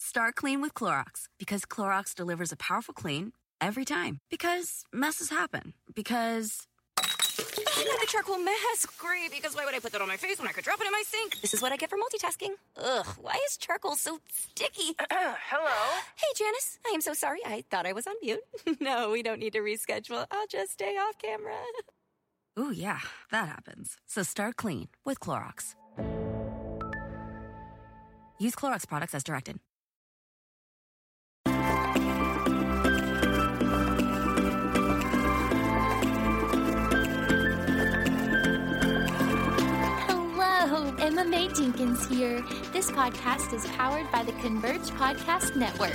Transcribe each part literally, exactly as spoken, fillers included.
Start clean with Clorox, because Clorox delivers a powerful clean every time. Because messes happen. Because... Oh, the charcoal mask. Great, because why would I put that on my face when I could drop it in my sink? This is what I get for multitasking. Ugh, why is charcoal so sticky? Hello? Hey, Janice. I am so sorry. I thought I was on mute. No, we don't need to reschedule. I'll just stay off camera. Ooh, yeah, that happens. So start clean with Clorox. Use Clorox products as directed. Emma Mae Jenkins here. This podcast is powered by the Converge Podcast Network.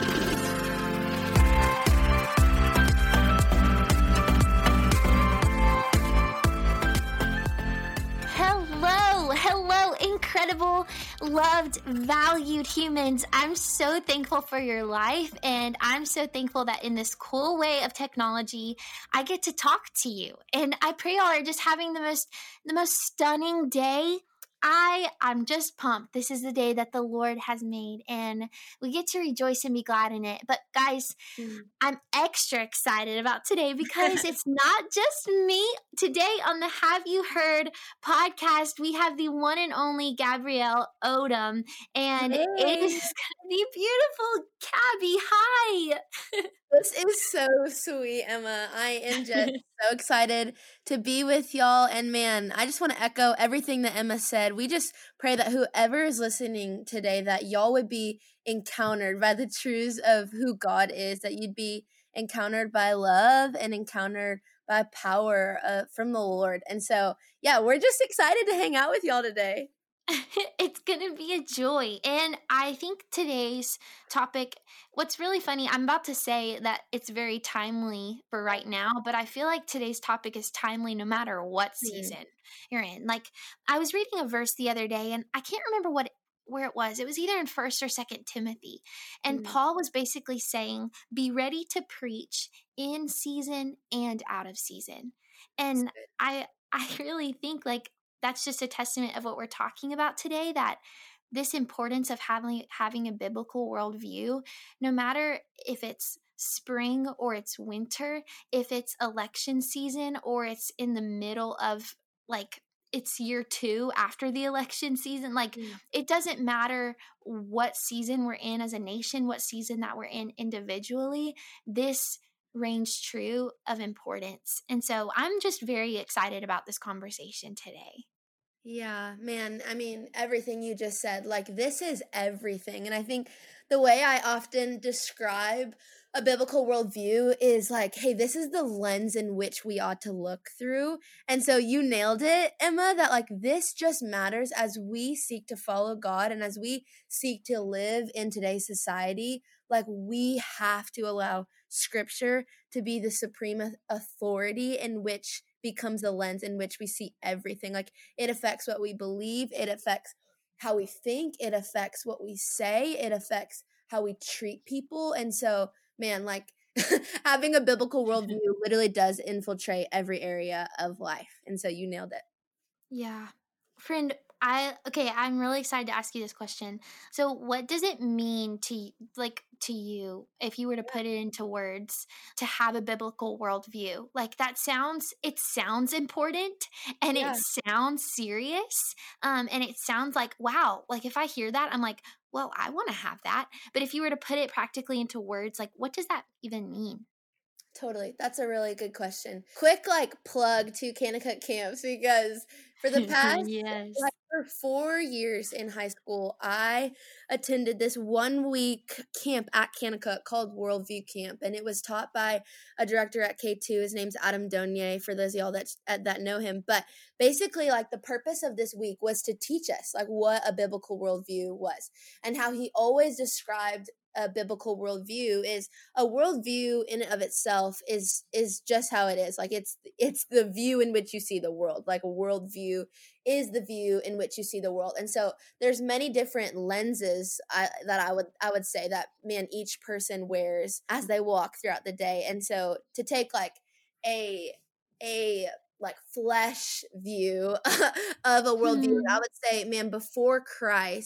Hello, hello, incredible, loved, valued humans. I'm so thankful for your life, and I'm so thankful that in this cool way of technology, I get to talk to you. And I pray y'all are just having the most, the most stunning day. I, I'm just pumped. This is the day that the Lord has made, and we get to rejoice and be glad in it. But guys, mm. I'm extra excited about today because it's not just me. Today on the Have You Heard podcast, we have the one and only Gabrielle Odom, and hey. It is going to be beautiful. Gabby, hi. This is so sweet, Emma. I am just so excited to be with y'all. And man, I just want to echo everything that Emma said. We just pray that whoever is listening today, that y'all would be encountered by the truths of who God is, that you'd be encountered by love and encountered by power uh, from the Lord. And so, yeah, we're just excited to hang out with y'all today. It's going to be a joy. And I think today's topic, what's really funny, I'm about to say that it's very timely for right now, but I feel like today's topic is timely no matter what season mm. you're in. Like, I was reading a verse the other day, and I can't remember what it, where it was. It was either in First or Second Timothy. And mm. Paul was basically saying, be ready to preach in season and out of season. And I I really think, like, that's just a testament of what we're talking about today, that this importance of having having a biblical worldview, no matter if it's spring or it's winter, if it's election season or it's in the middle of, like, it's year two after the election season, like mm. it doesn't matter what season we're in as a nation, what season that we're in individually, this reigns true of importance. And so I'm just very excited about this conversation today. Yeah, man, I mean, everything you just said, like, this is everything. And I think the way I often describe a biblical worldview is like, hey, this is the lens in which we ought to look through. And so you nailed it, Emma, that like this just matters as we seek to follow God and as we seek to live in today's society. Like, we have to allow Scripture to be the supreme authority in which becomes the lens in which we see everything. Like, it affects what we believe, it affects how we think, it affects what we say, it affects how we treat people. And so, man, like having a biblical worldview literally does infiltrate every area of life. And so you nailed it. Yeah. Friend, I okay, I'm really excited to ask you this question. So what does it mean to like to you, if you were to put it into words, to have a biblical worldview? Like, that sounds it sounds important, and yeah. it sounds serious. Um, and it sounds like, wow, like if I hear that, I'm like, well, I want to have that. But if you were to put it practically into words, like, what does that even mean? Totally. That's a really good question. Quick, like, plug to Kanakuk Camps, because for the past, yes. like, for four years in high school, I attended this one-week camp at Kanakuk called Worldview Camp, and it was taught by a director at K two. His name's Adam Donier, for those of y'all that, that know him. But basically, like, the purpose of this week was to teach us, like, what a biblical worldview was, and how he always described a biblical worldview is a worldview in and of itself is is just how it is. Like, it's it's the view in which you see the world. Like, a worldview is the view in which you see the world. And so there's many different lenses I, that I would I would say that, man, each person wears as they walk throughout the day. And so to take like a a like flesh view of a worldview, mm. I would say, man, before Christ,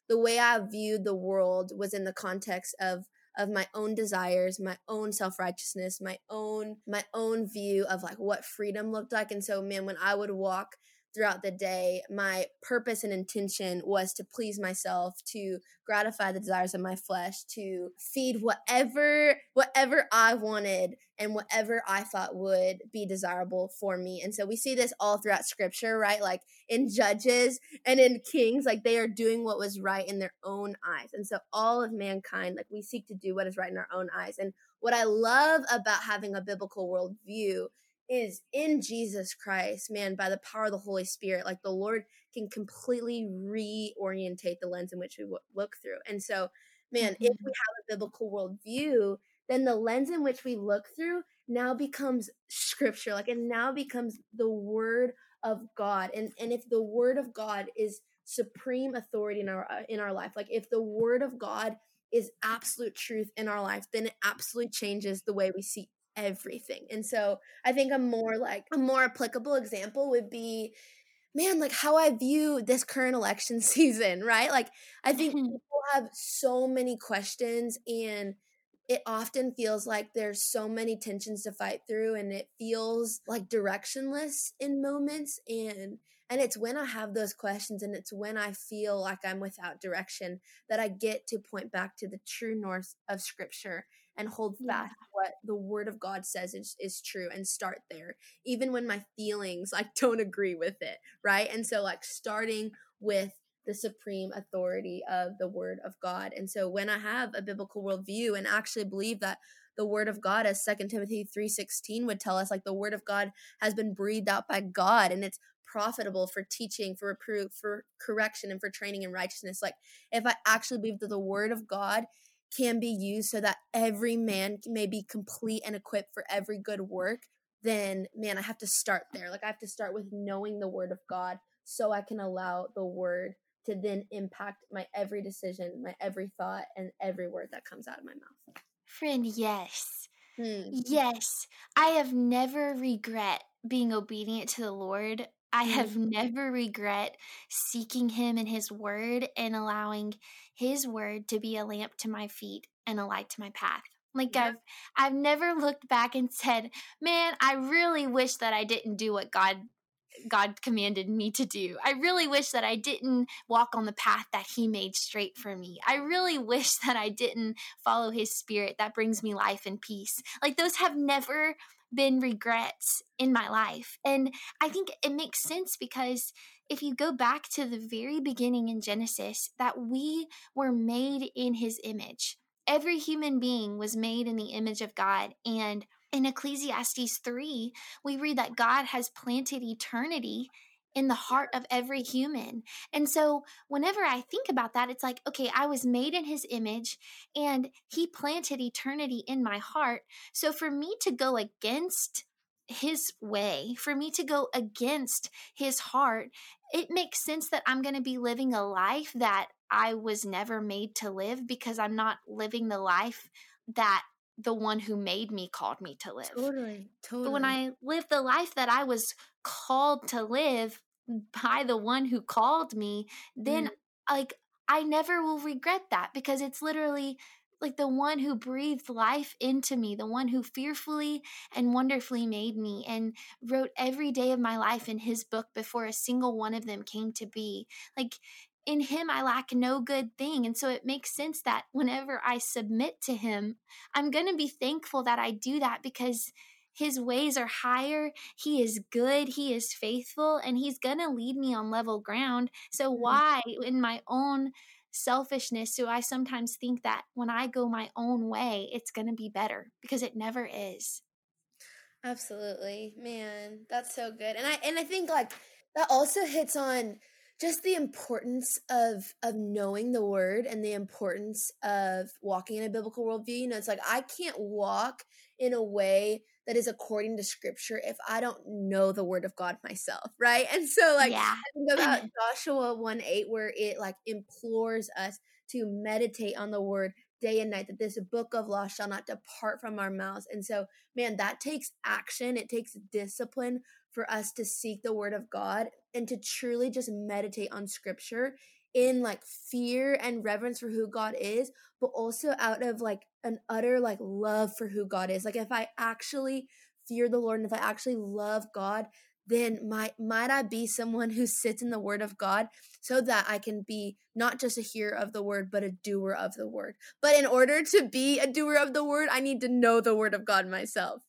the way I viewed the world was in the context of of my own desires, my own self-righteousness, my own my own view of like what freedom looked like. And so, man, when I would walk throughout the day, my purpose and intention was to please myself, to gratify the desires of my flesh, to feed whatever whatever I wanted and whatever I thought would be desirable for me. And so we see this all throughout scripture, right? Like in Judges and in Kings, like they are doing what was right in their own eyes. And so all of mankind, like we seek to do what is right in our own eyes. And what I love about having a biblical worldview is in Jesus Christ, man, by the power of the Holy Spirit, like the Lord can completely reorientate the lens in which we w- look through. And so, man, mm-hmm. if we have a biblical worldview, then the lens in which we look through now becomes scripture, like it now becomes the word of God. And, and if the word of God is supreme authority in our, in our life, like if the word of God is absolute truth in our life, then it absolutely changes the way we see everything. And so I think a more like a more applicable example would be, man, like how I view this current election season, right? Like I think people have so many questions, and it often feels like there's so many tensions to fight through, and it feels like directionless in moments. And and it's when I have those questions, and it's when I feel like I'm without direction, that I get to point back to the true north of scripture and hold fast yeah. what the word of God says is, is true, and start there, even when my feelings like don't agree with it, right? And so like starting with the supreme authority of the word of God. And so when I have a biblical worldview and actually believe that the word of God, as Second Timothy three sixteen would tell us, like the word of God has been breathed out by God, and it's profitable for teaching, for reproof, for correction, and for training in righteousness. Like if I actually believe that the word of God can be used so that every man may be complete and equipped for every good work, then man, I have to start there. Like I have to start with knowing the word of God so I can allow the word to then impact my every decision, my every thought, and every word that comes out of my mouth. Friend, yes. Hmm. Yes. I have never regret being obedient to the Lord. I have never regret seeking him and his word and allowing his word to be a lamp to my feet and a light to my path. Like yeah. I've I've never looked back and said, man, I really wish that I didn't do what God God commanded me to do. I really wish that I didn't walk on the path that he made straight for me. I really wish that I didn't follow his spirit that brings me life and peace. Like those have never been regrets in my life. And I think it makes sense because if you go back to the very beginning in Genesis, that we were made in his image. Every human being was made in the image of God. And in Ecclesiastes three, we read that God has planted eternity in the heart of every human. And so whenever I think about that, it's like, okay, I was made in his image and he planted eternity in my heart. So for me to go against his way, for me to go against his heart, it makes sense that I'm going to be living a life that I was never made to live, because I'm not living the life that the one who made me called me to live. Totally, totally. But when I live the life that I was called to live by the one who called me, then mm. like I never will regret that, because it's literally like the one who breathed life into me, the one who fearfully and wonderfully made me and wrote every day of my life in his book before a single one of them came to be. Like in him, I lack no good thing. And so it makes sense that whenever I submit to him, I'm going to be thankful that I do that, because his ways are higher. He is good. He is faithful, and he's going to lead me on level ground. So why in my own selfishness do I sometimes think that when I go my own way, it's going to be better? Because it never is. Absolutely, man. That's so good. And I, and I think like that also hits on just the importance of of knowing the word and the importance of walking in a biblical worldview. You know, it's like I can't walk in a way that is according to scripture if I don't know the word of God myself, right? And so like yeah. I think about Joshua one eight, where it like implores us to meditate on the word day and night, that this book of law shall not depart from our mouths. And so, man, that takes action. It takes discipline for us to seek the word of God and to truly just meditate on scripture in like fear and reverence for who God is, but also out of like an utter like love for who God is. Like if I actually fear the Lord and if I actually love God, then might might I be someone who sits in the word of God so that I can be not just a hearer of the word, but a doer of the word. But in order to be a doer of the word, I need to know the word of God myself.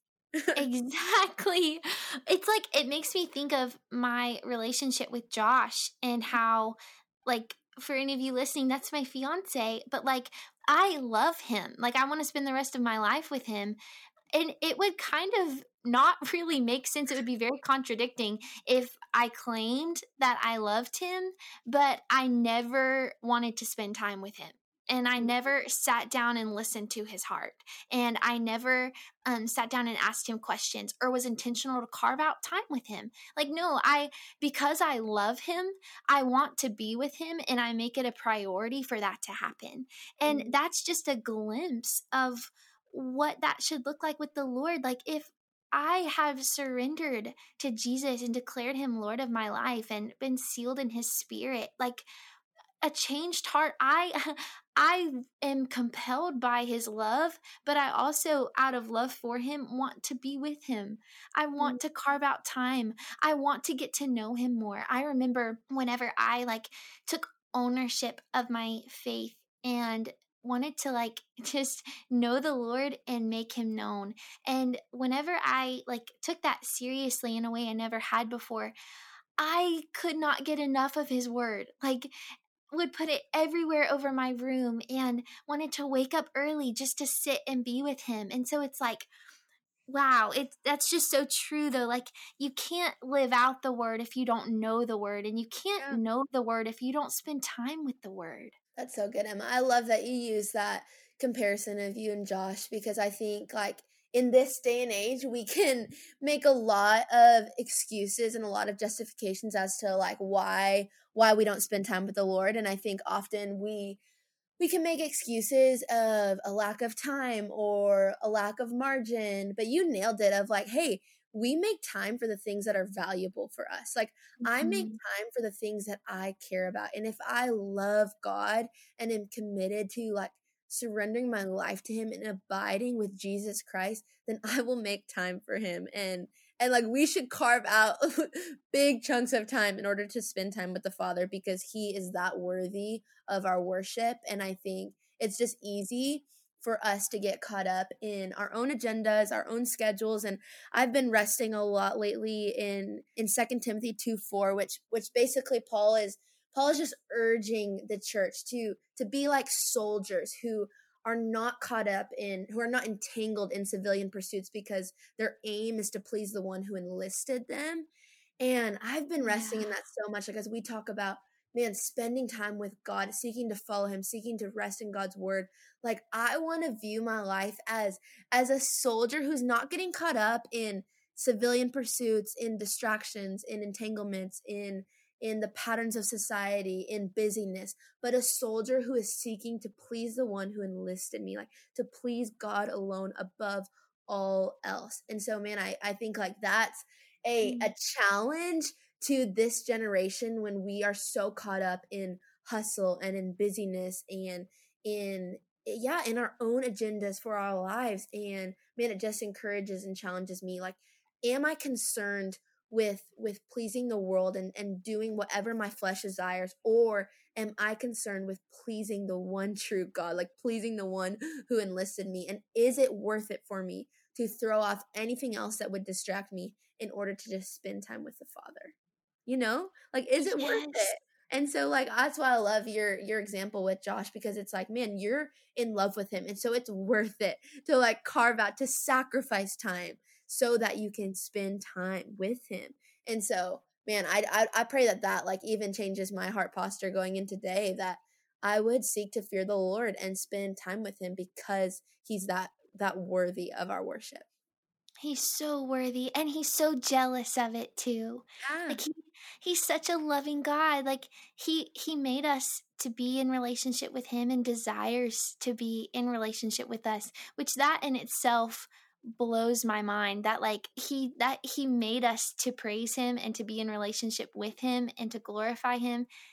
Exactly. It's like it makes me think of my relationship with Josh and how, like, for any of you listening, that's my fiance, but like, I love him. Like, I want to spend the rest of my life with him. And it would kind of not really make sense. It would be very contradicting if I claimed that I loved him, but I never wanted to spend time with him. And I never sat down and listened to his heart. And I never um, sat down and asked him questions or was intentional to carve out time with him. Like, no, I, because I love him, I want to be with him and I make it a priority for that to happen. And Mm. that's just a glimpse of what that should look like with the Lord. Like if I have surrendered to Jesus and declared him Lord of my life and been sealed in his spirit, like a changed heart, I I am compelled by his love, but I also out of love for him want to be with him. I want to carve out time. I want to get to know him more. I remember whenever I like took ownership of my faith and wanted to like just know the Lord and make him known. And whenever I like took that seriously in a way I never had before, I could not get enough of his word. Like would put it everywhere over my room and wanted to wake up early just to sit and be with him. And so it's like, wow, it that's just so true though. Like you can't live out the word if you don't know the word, and you can't Yeah. know the word if you don't spend time with the word. That's so good, Emma. I love that you use that comparison of you and Josh because I think like in this day and age we can make a lot of excuses and a lot of justifications as to like why why we don't spend time with the Lord, and I think often we we can make excuses of a lack of time or a lack of margin, but you nailed it of like, hey, we make time for the things that are valuable for us. Like I make Mhm. time for the things that I care about. And if I love God and am committed to like surrendering my life to him and abiding with Jesus Christ, then I will make time for him. And and like we should carve out big chunks of time in order to spend time with the Father because he is that worthy of our worship. And I think it's just easy for us to get caught up in our own agendas, our own schedules. And I've been resting a lot lately in in Second Timothy two four, which which basically Paul is Paul is just urging the church to to be like soldiers who are not caught up in, who are not entangled in civilian pursuits because their aim is to please the one who enlisted them. And I've been resting Yeah. in that so much, like as we talk about, man, spending time with God, seeking to follow him, seeking to rest in God's word. Like I want to view my life as as a soldier who's not getting caught up in civilian pursuits, in distractions, in entanglements, in in the patterns of society, in busyness, but a soldier who is seeking to please the one who enlisted me, like to please God alone above all else. And so, man, I, I think like that's a, a Mm. challenge to this generation when we are so caught up in hustle and in busyness and in yeah in our own agendas for our lives. And man, it just encourages and challenges me, like, am I concerned with with pleasing the world and and doing whatever my flesh desires, or am I concerned with pleasing the one true God, like pleasing the one who enlisted me? And is it worth it for me to throw off anything else that would distract me in order to just spend time with the Father? You know, like, is it worth Yes. it? And so like that's why I love your your example with Josh, because it's like, man, you're in love with him, and so it's worth it to like carve out, to sacrifice time so that you can spend time with him. And so, man, I, I I pray that that like even changes my heart posture going into day, that I would seek to fear the Lord and spend time with him because he's that that worthy of our worship. He's so worthy and he's so jealous of it too. Yeah. Like he he's such a loving God. Like he he made us to be in relationship with him and desires to be in relationship with us, which that in itself blows my mind that like he that he made us to praise him and to be in relationship with him and to glorify him.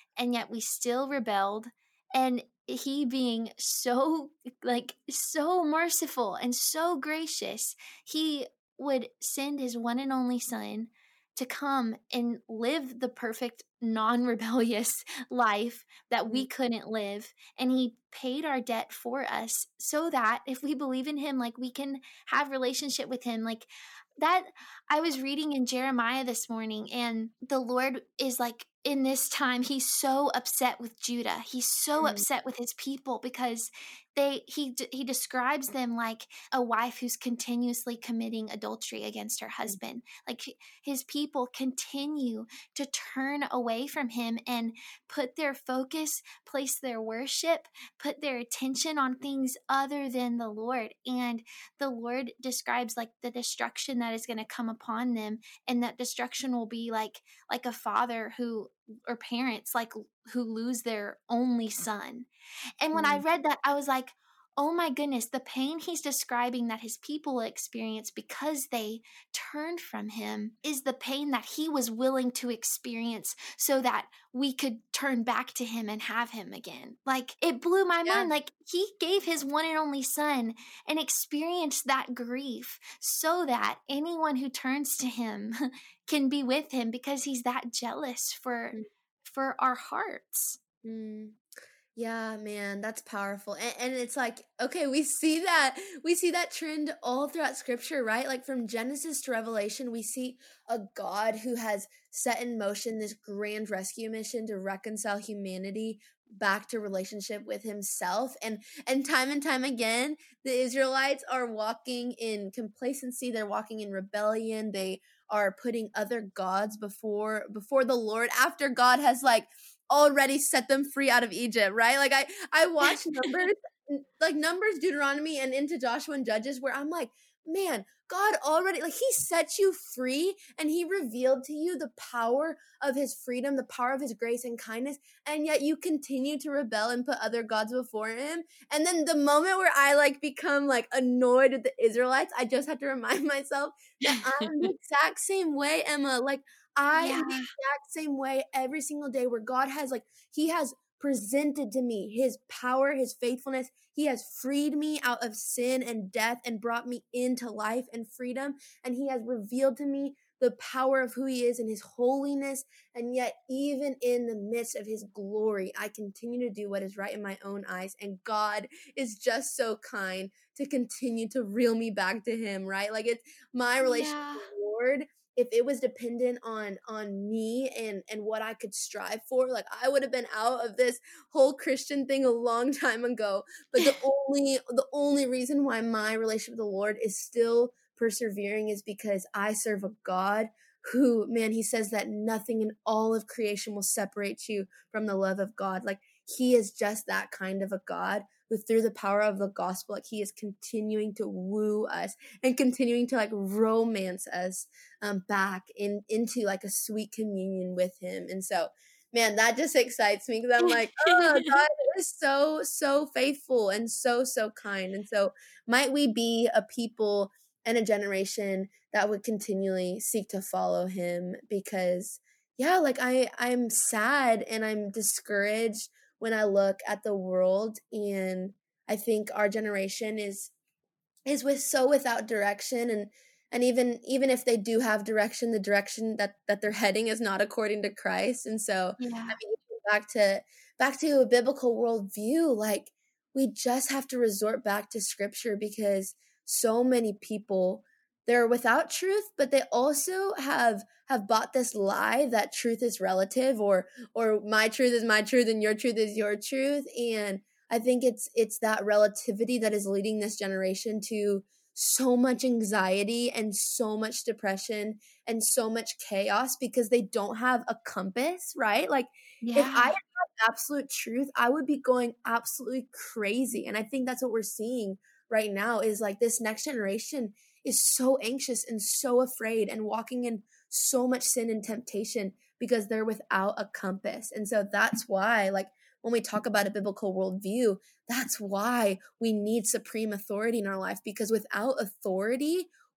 and yet we still rebelled. And he being so like so merciful and so gracious, he would send his one and only son to come and live the perfect non-rebellious life that we couldn't live, and he paid our debt for us so that if we believe in him, like we can have relationship with him. Like that, I was reading in Jeremiah this morning, and the Lord is like, in this time, he's so upset with Judah. He's so Mm. upset with his people because they he he describes them like a wife who's continuously committing adultery against her husband. Like his people continue to turn away from him and put their focus, place their worship, put their attention on things other than the Lord. And the Lord describes like the destruction that is going to come upon them, and that destruction will be like like a father who, or parents like who lose their only son. And when I Mm. read that, I was like, oh my goodness, the pain he's describing that his people experience because they turned from him is the pain that he was willing to experience so that we could turn back to him and have him again. Like it blew my Yeah. mind. Like he gave his one and only son and experienced that grief so that anyone who turns to him can be with him, because he's that jealous for Mm. for our hearts. Mm. Yeah, man, that's powerful. And, and it's like, okay, we see that we see that trend all throughout scripture, right? Like from Genesis to Revelation, we see a God who has set in motion this grand rescue mission to reconcile humanity back to relationship with himself. And and time and time again, the Israelites are walking in complacency, they're walking in rebellion, they are putting other gods before before the Lord after God has like already set them free out of Egypt, right? Like I I watch Numbers, like Numbers, Deuteronomy, and into Joshua and Judges, where I'm like, man, God already, like he set you free and he revealed to you the power of his freedom, the power of his grace and kindness, and yet you continue to rebel and put other gods before him. And then the moment where I like become like annoyed with the Israelites, I just have to remind myself that I'm the exact same way, Emma. Like I Yeah. am the exact same way every single day, where God has like, he has presented to me his power, his faithfulness. He has freed me out of sin and death and brought me into life and freedom. And he has revealed to me the power of who he is and his holiness. And yet, even in the midst of his glory, I continue to do what is right in my own eyes. And God is just so kind to continue to reel me back to him, right? Like it's my relationship Yeah. with the Lord. If it was dependent on on me and and what I could strive for, like I would have been out of this whole Christian thing a long time ago. But the only the only reason why my relationship with the Lord is still persevering is because I serve a God who, man, he says that nothing in all of creation will separate you from the love of God. Like he is just that kind of a God who, through the power of the gospel, like he is continuing to woo us and continuing to like romance us um, back in into like a sweet communion with him. And so, man, that just excites me because I'm like, oh, God is so, so faithful and so, so kind. And so might we be a people and a generation that would continually seek to follow him, because yeah, like I, I'm sad and I'm discouraged when I look at the world, and I think our generation is is with so without direction, and and even even if they do have direction, the direction that that they're heading is not according to Christ. And so Yeah. I mean, back to back to a biblical worldview, like we just have to resort back to scripture, because so many people, they're without truth, but they also have have bought this lie that truth is relative, or or my truth is my truth and your truth is your truth. And I think it's it's that relativity that is leading this generation to so much anxiety and so much depression and so much chaos, because they don't have a compass, right? Like if I Yeah. had absolute truth, I would be going absolutely crazy. And I think that's what we're seeing right now, is like this next generation is so anxious and so afraid and walking in so much sin and temptation because they're without a compass. And so that's why, like, when we talk about a biblical worldview, that's why we need supreme authority in our life, because without authority,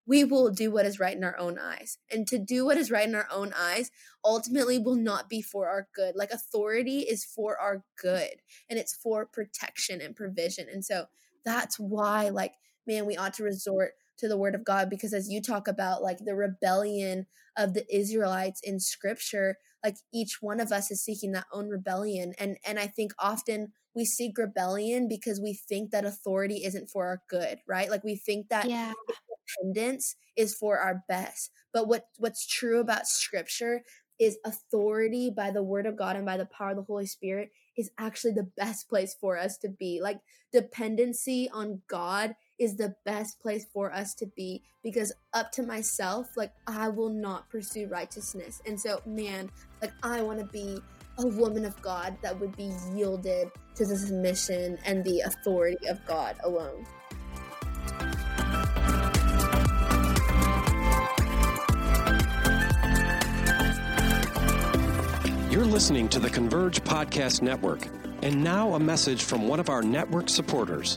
we will do what is right in our own eyes. And to do what is right in our own eyes ultimately will not be for our good. Like authority is for our good, and it's for protection and provision. And so that's why, like, man, we ought to resort to the word of God, because as you talk about like the rebellion of the Israelites in scripture, like each one of us is seeking that own rebellion. And and I think often we seek rebellion because we think that authority isn't for our good, right? Like we think that Yeah. independence is for our best. But what what's true about scripture is authority by the word of God and by the power of the Holy Spirit is actually the best place for us to be. Like dependency on God is the best place for us to be, because up to myself, like I will not pursue righteousness. And so, man, like I want to be a woman of God that would be yielded to the submission and the authority of God alone. You're listening to the Converge Podcast Network. And now a message from one of our network supporters.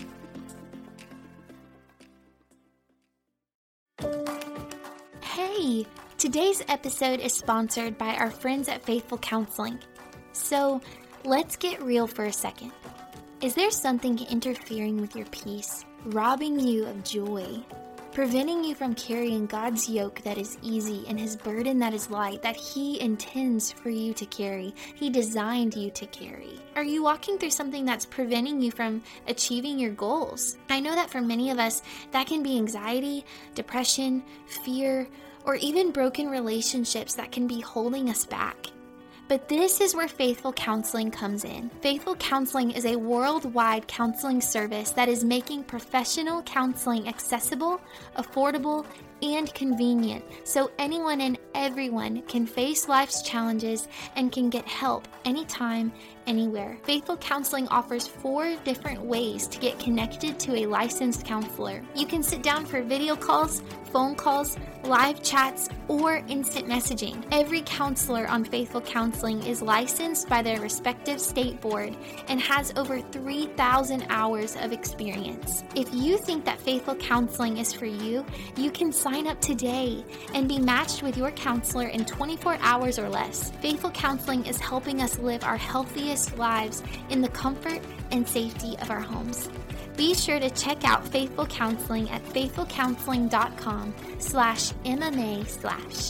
Hey, today's episode is sponsored by our friends at Faithful Counseling. So let's get real for a second. Is there something interfering with your peace, robbing you of joy, preventing you from carrying God's yoke that is easy and His burden that is light, that He intends for you to carry, He designed you to carry? Are you walking through something that's preventing you from achieving your goals? I know that for many of us, that can be anxiety, depression, fear, or even broken relationships that can be holding us back. But this is where Faithful Counseling comes in. Faithful Counseling is a worldwide counseling service that is making professional counseling accessible, affordable, and convenient, so anyone and everyone can face life's challenges and can get help anytime, anywhere. Faithful Counseling offers four different ways to get connected to a licensed counselor. You can sit down for video calls, phone calls, live chats, or instant messaging. Every counselor on Faithful Counseling is licensed by their respective state board and has over three thousand hours of experience. If you think that Faithful Counseling is for you, you can sign up today and be matched with your counselor in twenty-four hours or less. Faithful Counseling is helping us live our healthiest lives in the comfort and safety of our homes. Be sure to check out Faithful Counseling at faithfulcounseling.com slash MMA slash.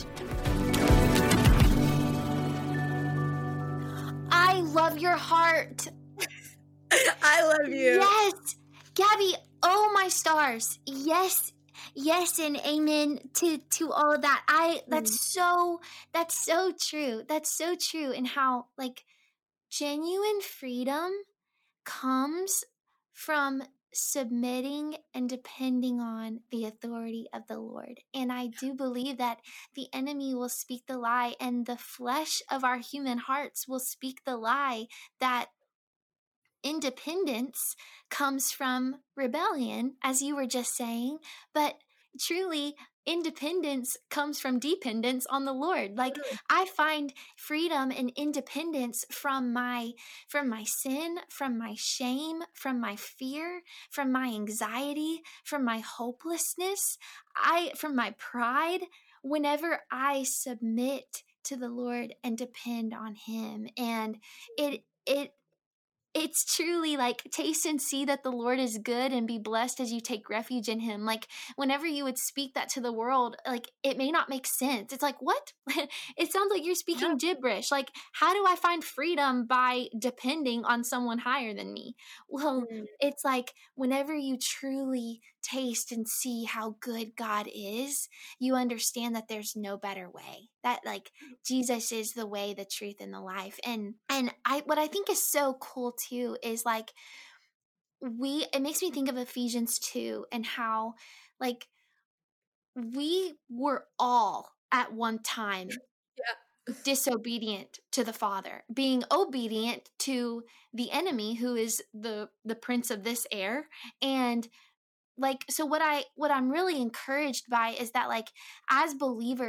I love your heart. I love you. Yes. Gabby, oh my stars. Yes. Yes, and amen to, to all of that. I that's mm. so that's so true. That's so true. And how like genuine freedom comes from submitting and depending on the authority of the Lord. And I do believe that the enemy will speak the lie, and the flesh of our human hearts will speak the lie that independence comes from rebellion, as you were just saying, but truly independence comes from dependence on the Lord. Like I find freedom and independence from my from my sin, from my shame, from my fear, from my anxiety, from my hopelessness, I from my pride, whenever I submit to the Lord and depend on Him. And it it It's truly like taste and see that the Lord is good and be blessed as you take refuge in Him. Like whenever you would speak that to the world, like it may not make sense. It's like, what? It sounds like you're speaking yeah. gibberish. Like, how do I find freedom by depending on someone higher than me? Well, mm. It's like whenever you truly taste and see how good God is, you understand that there's no better way. That like Jesus is the way, the truth, and the life. And and I what I think is so cool too is like we it makes me think of Ephesians two and how like we were all at one time yeah. disobedient to the Father, being obedient to the enemy who is the the prince of this air. And like, so what I, what I'm really encouraged by is that like, as believers,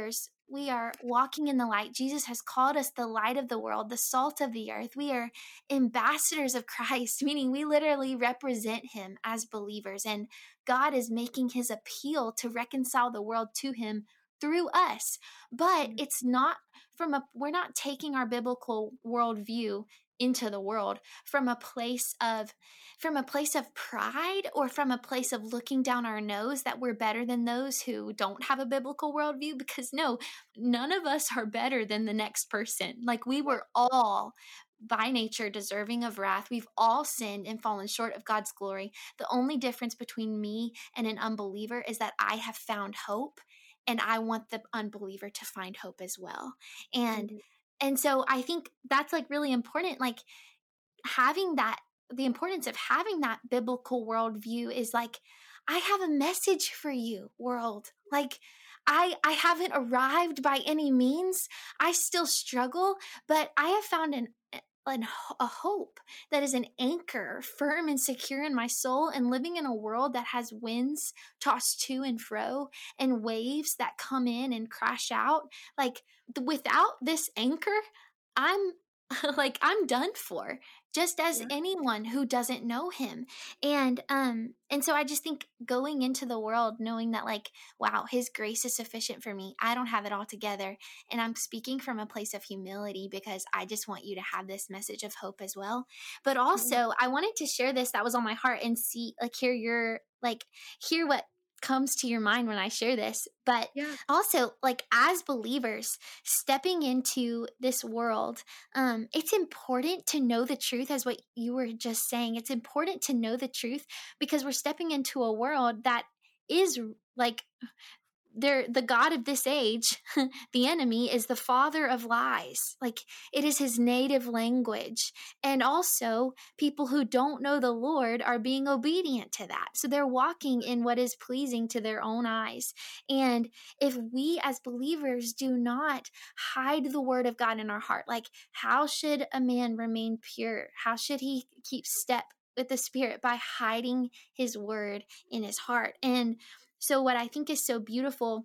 we are walking in the light. Jesus has called us the light of the world, the salt of the earth. We are ambassadors of Christ, meaning we literally represent him as believers. And God is making his appeal to reconcile the world to him through us. But it's not from a, we're not taking our biblical worldview into the world from a place of from a place of pride or from a place of looking down our nose that we're better than those who don't have a biblical worldview. Because no, none of us are better than the next person. Like, we were all by nature deserving of wrath. We've all sinned and fallen short of God's glory. The only difference between me and an unbeliever is that I have found hope, and I want the unbeliever to find hope as well. And mm-hmm. And so I think that's like really important. Like, having that, the importance of having that biblical worldview is like, I have a message for you, world. Like, I, I haven't arrived by any means. I still struggle, but I have found an, an a hope that is an anchor, firm and secure in my soul, and living in a world that has winds tossed to and fro and waves that come in and crash out. Like, without this anchor, I'm like, I'm done for, just as yeah. anyone who doesn't know him. And, um, and so I just think going into the world, knowing that, like, wow, his grace is sufficient for me. I don't have it all together. And I'm speaking from a place of humility because I just want you to have this message of hope as well. But also mm-hmm. I wanted to share this that was on my heart and see, like, hear your, like, hear what comes to your mind when I share this. But yeah. also, like, as believers stepping into this world, um, it's important to know the truth, as what you were just saying. It's important to know the truth because we're stepping into a world that is like, they're the God of this age. The enemy is the father of lies. Like, it is his native language. And also, people who don't know the Lord are being obedient to that. So they're walking in what is pleasing to their own eyes. And if we as believers do not hide the word of God in our heart, like, how should a man remain pure? How should he keep step with the Spirit? By hiding his word in his heart. And so what I think is so beautiful,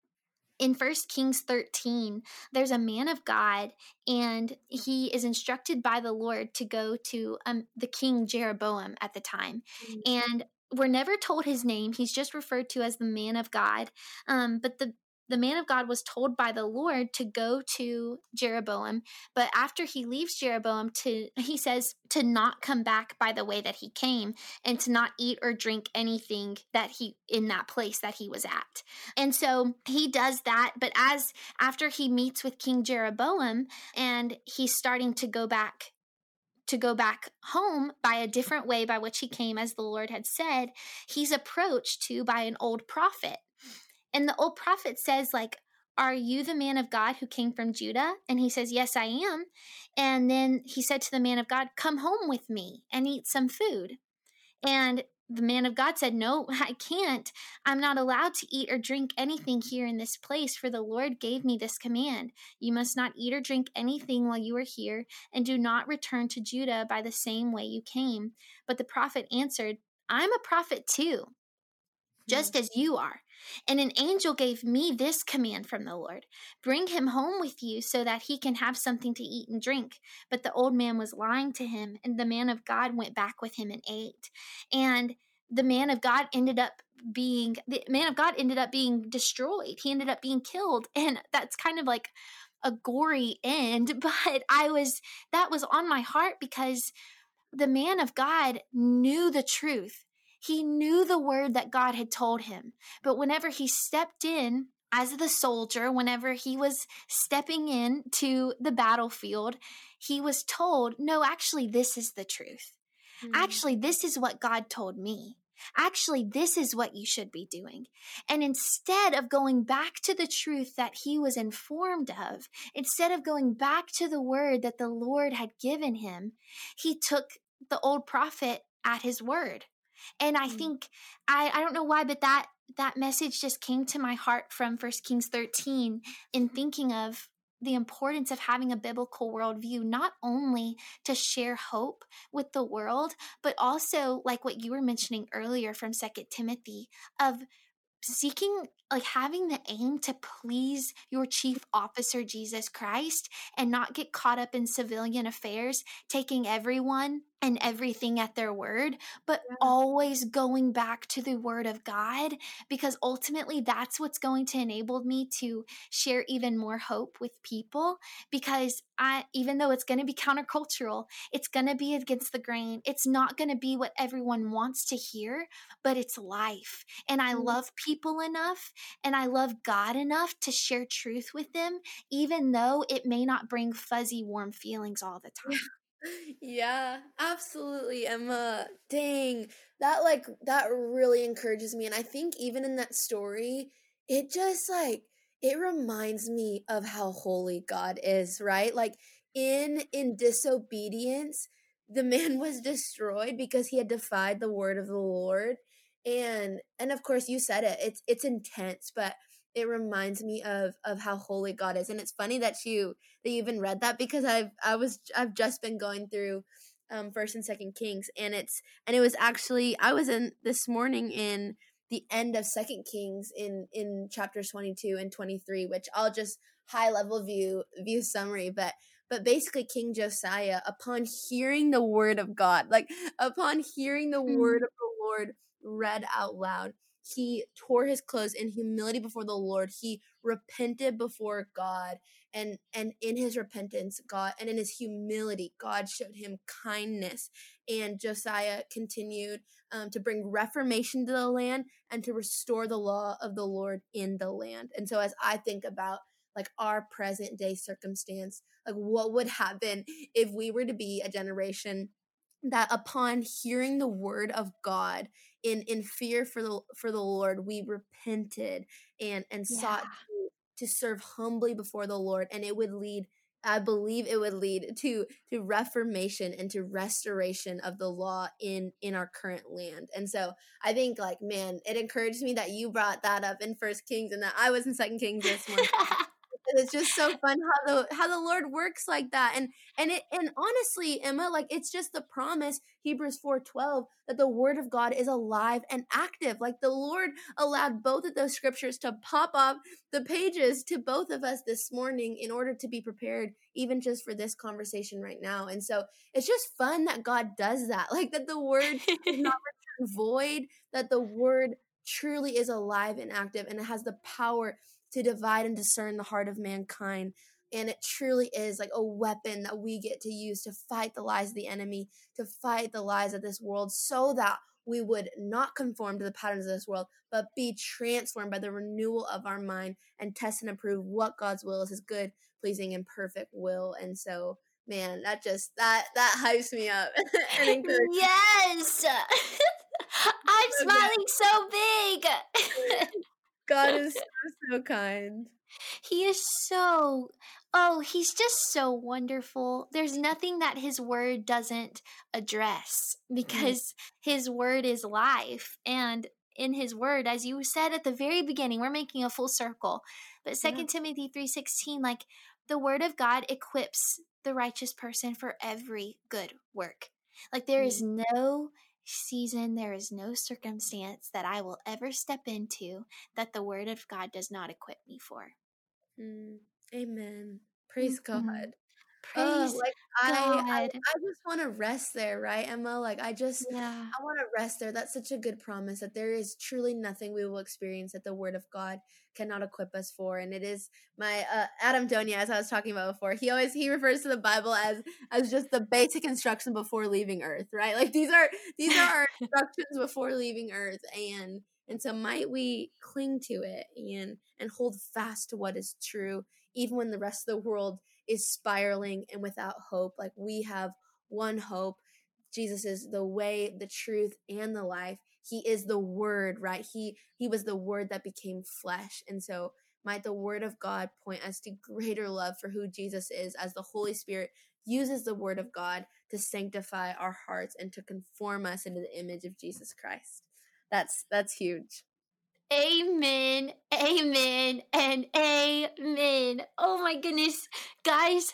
in First Kings thirteen, there's a man of God, and he is instructed by the Lord to go to um, the king Jeroboam at the time. Mm-hmm. And we're never told his name. He's just referred to as the man of God. Um, but the The man of God was told by the Lord to go to Jeroboam, but after he leaves Jeroboam, to he says to not come back by the way that he came, and to not eat or drink anything that he in that place that he was at. And so he does that, but as after he meets with King Jeroboam and he's starting to go back to go back home by a different way by which he came, as the Lord had said, he's approached to by an old prophet. And the old prophet says, like, are you the man of God who came from Judah? And he says, yes, I am. And then he said to the man of God, come home with me and eat some food. And the man of God said, no, I can't. I'm not allowed to eat or drink anything here in this place, for the Lord gave me this command. You must not eat or drink anything while you are here, and do not return to Judah by the same way you came. But the prophet answered, I'm a prophet too, just as you are. And an angel gave me this command from the Lord. Bring him home with you so that he can have something to eat and drink. But the old man was lying to him, and the man of God went back with him and ate. And the man of God ended up being, the man of God ended up being destroyed. He ended up being killed. And that's kind of like a gory end. But I was, that was on my heart because the man of God knew the truth. He knew the word that God had told him. But whenever he stepped in as the soldier, whenever he was stepping in to the battlefield, he was told, no, actually, this is the truth. Mm-hmm. Actually, this is what God told me. Actually, this is what you should be doing. And instead of going back to the truth that he was informed of, instead of going back to the word that the Lord had given him, he took the old prophet at his word. And I think, I, I don't know why, but that that message just came to my heart from First Kings thirteen in thinking of the importance of having a biblical worldview, not only to share hope with the world, but also, like what you were mentioning earlier from Second Timothy, of seeking, like having the aim to please your chief officer, Jesus Christ, and not get caught up in civilian affairs, taking everyone and everything at their word, but always going back to the word of God, because ultimately that's what's going to enable me to share even more hope with people. Because I, even though it's going to be countercultural, it's going to be against the grain. It's not going to be what everyone wants to hear, but it's life. And I love people enough and I love God enough to share truth with them, even though it may not bring fuzzy, warm feelings all the time. Yeah, absolutely, Emma. Dang, that like that really encourages me. And I think even in that story, it just like it reminds me of how holy God is, right? Like in in disobedience, the man was destroyed because he had defied the word of the Lord. And and of course you said it. It's it's intense, but it reminds me of of how holy God is. And it's funny that you that you even read that, because I've I was I've just been going through um First and Second Kings, and it's and it was actually I was in this morning in the end of Second Kings in in chapters twenty-two and twenty-three, which I'll just high level view view summary, but but basically King Josiah, upon hearing the word of God, like upon hearing the word of the Lord read out loud, he tore his clothes in humility before the Lord. He repented before God, and and in his repentance, God, and in his humility, God showed him kindness. And Josiah continued um, to bring reformation to the land and to restore the law of the Lord in the land. And so as I think about like our present day circumstance, like what would happen if we were to be a generation that upon hearing the word of God in in fear for the for the Lord, we repented and and Yeah. sought to, to serve humbly before the Lord, and it would lead, I believe it would lead to to reformation and to restoration of the law in in our current land. And so I think like, man, it encouraged me that you brought that up in First Kings and that I was in Second Kings this morning. It's just so fun how the how the Lord works like that. And and it and honestly, Emma, like it's just the promise, Hebrews four twelve, that the word of God is alive and active. Like the Lord allowed both of those scriptures to pop off the pages to both of us this morning in order to be prepared, even just for this conversation right now. And so it's just fun that God does that. Like that the word does not return void, that the word truly is alive and active, and it has the power to divide and discern the heart of mankind. And it truly is like a weapon that we get to use to fight the lies of the enemy, to fight the lies of this world, so that we would not conform to the patterns of this world, but be transformed by the renewal of our mind and test and approve what God's will is, his good, pleasing, and perfect will. And so, man, that just, that, that hypes me up. and encourages me. Yes. I'm smiling so big. God is so, so kind. He is so, oh, he's just so wonderful. There's nothing that his word doesn't address, because his word is life. And in his word, as you said at the very beginning, we're making a full circle. But Second Yeah. Timothy three sixteen, like the word of God equips the righteous person for every good work. Like there is no season, there is no circumstance that I will ever step into that the word of God does not equip me for. Mm, amen. Praise God. Mhm. Oh, Praise like I, I, I God. just want to rest there, right, Emma? Like I just, Yeah. I want to rest there. That's such a good promise that there is truly nothing we will experience that the Word of God cannot equip us for. And it is my uh, Adam Donia, as I was talking about before. He always he refers to the Bible as as just the basic instruction before leaving Earth, right? Like these are these are our instructions before leaving Earth, and and so might we cling to it and and hold fast to what is true, even when the rest of the world is spiraling and without hope. Like we have one hope. Jesus is the way, the truth, and the life. He is the word, right? He he was the word that became flesh. And so might the word of God point us to greater love for who Jesus is, as the Holy Spirit uses the word of God to sanctify our hearts and to conform us into the image of Jesus Christ. That's that's huge. Amen, amen, and amen. Oh my goodness. Guys,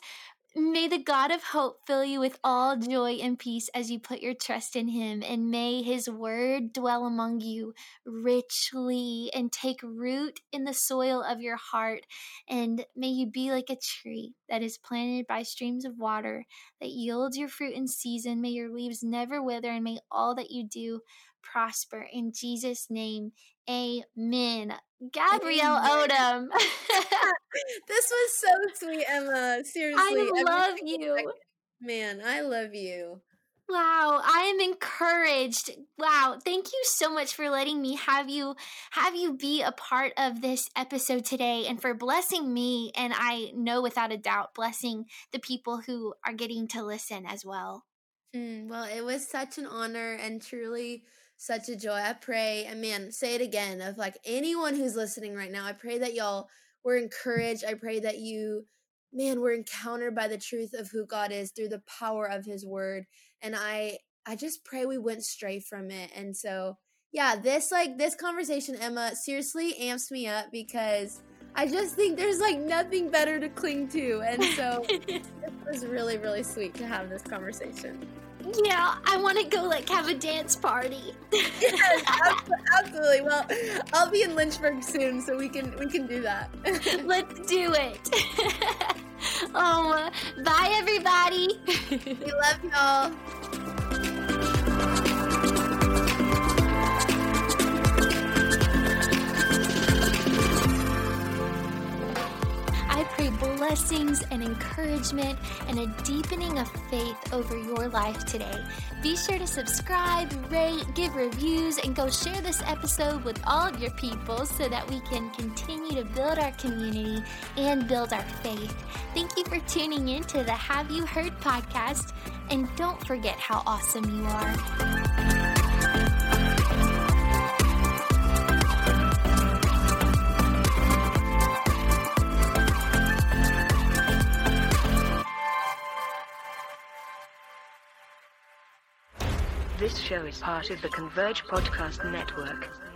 May the God of hope fill you with all joy and peace as you put your trust in him, and may his word dwell among you richly and take root in the soil of your heart. And may you be like a tree that is planted by streams of water that yields your fruit in season. May your leaves never wither, and may all that you do prosper. In Jesus' name, amen. Gabrielle Amen. Odom. This was so sweet, Emma. Seriously. I love everything- you. Man, I love you. Wow, I am encouraged. Wow, thank you so much for letting me have you have you be a part of this episode today, and for blessing me, and I know without a doubt blessing the people who are getting to listen as well. Mm, well, it was such an honor and truly such a joy. I pray, and man, say it again, of like anyone who's listening right now, I pray that y'all were encouraged. I pray that you, man, were encountered by the truth of who God is through the power of his word. And I, I just pray we went stray from it. And so, yeah, this like this conversation, Emma, seriously amps me up because I just think there's like nothing better to cling to. And so it was really, really sweet to have this conversation. Yeah, I want to go like have a dance party. Yes, absolutely. Well, I'll be in Lynchburg soon, so we can we can do that. Let's do it. Oh, bye everybody. We love y'all. I pray blessings and encouragement and a deepening of faith over your life today. Be sure to subscribe, rate, give reviews, and go share this episode with all of your people so that we can continue to build our community and build our faith. Thank you for tuning in to the Have You Heard podcast, and don't forget how awesome you are. This show is part of the Converge Podcast Network.